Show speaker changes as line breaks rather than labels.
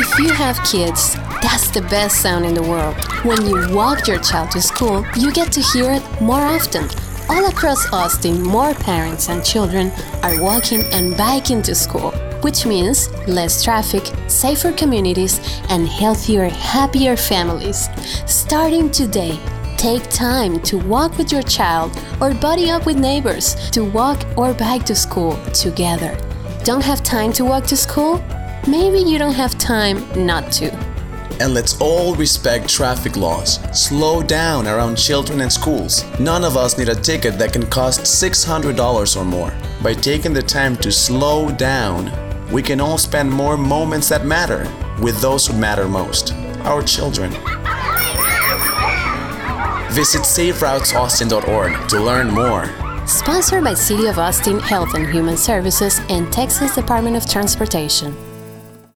If you have kids, that's the best sound in the world. When you walk your child to school, you get to hear it more often. All across Austin, more parents and children are walking and biking to school, which means less traffic, safer communities, and healthier, happier families. Starting today, take time to walk with your child or buddy up with neighbors to walk or bike to school together. Don't have time to walk to school? Maybe you don't have time not to.
And let's all respect traffic laws. Slow down around children and schools. None of us need a ticket that can cost $600 or more. By taking the time to slow down, we can all spend more moments that matter with those who matter most, our children. Visit SafeRoutesAustin.org to learn more.
Sponsored by City of Austin Health and Human Services and Texas Department of Transportation.